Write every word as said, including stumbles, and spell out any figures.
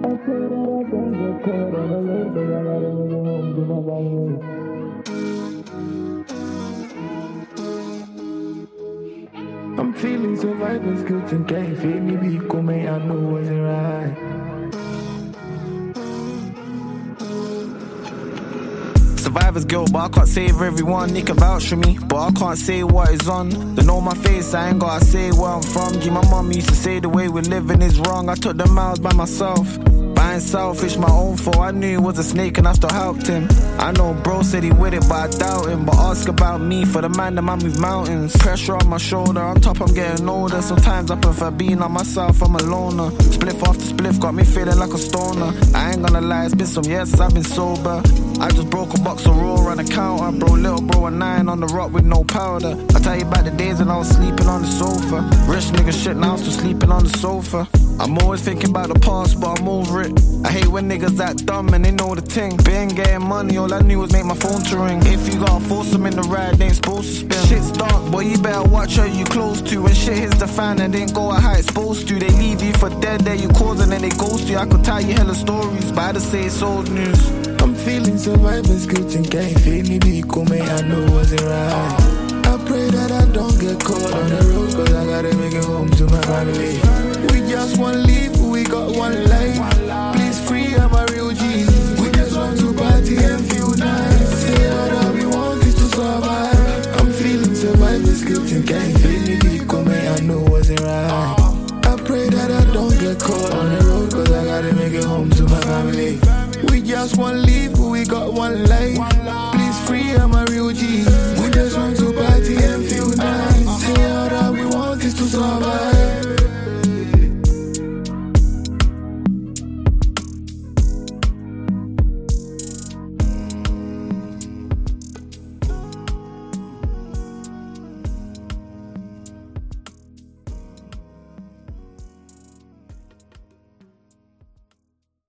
I'm feeling survivor's guilt and can't feel me be cool, man, I know it wasn't right. Survivor's guilt, but I can't save everyone. They can vouch for me, but I can't say what is on. They know my face, I ain't gotta say where I'm from. G, my mum used to say the way we're living is wrong. I took the miles by myself. I ain't selfish, my own fault. I knew he was a snake and I still helped him. I know bro said he with it, but I doubt him. But ask about me for the man that I move mountains. Pressure on my shoulder, on top I'm getting older. Sometimes I prefer being on myself, I'm a loner. Spliff after spliff got me feeling like a stoner. I ain't gonna lie, it's been some years since I've been sober. I just broke a box of raw on the counter. Bro, little bro, a nine on the rock with no powder. I tell you about the days when I was sleeping on the sofa. Rich nigga shit, now I'm still sleeping on the sofa. I'm always thinking about the past, but I'm over it. I hate when niggas act dumb and they know the thing. Been getting money, all I knew was make my phone to ring. If you gotta force them in the ride, they ain't supposed to spin. Shit's dark, boy, you better watch who you close to. When shit hits the fan and didn't go how it's supposed to. They leave you for dead, there you cause and then they ghost you. I could tell you hella stories, but I just say it's old news. I'm feeling survivor's guilt and can't feel me be cool, man, I know it wasn't right. I pray that I don't get caught on the road, cause I gotta make it home to my family. We just wanna live, we got one life. Please free, I'm a real G. We just want to party and feel nice. Say all that we want is to survive. I'm feeling survivor's guilt and can't feel me be cool, man, I know it wasn't right. I pray that I don't get caught on the road, cause I gotta make it home to my family. We just wanna live, we got one life. Please free, I'm a real G.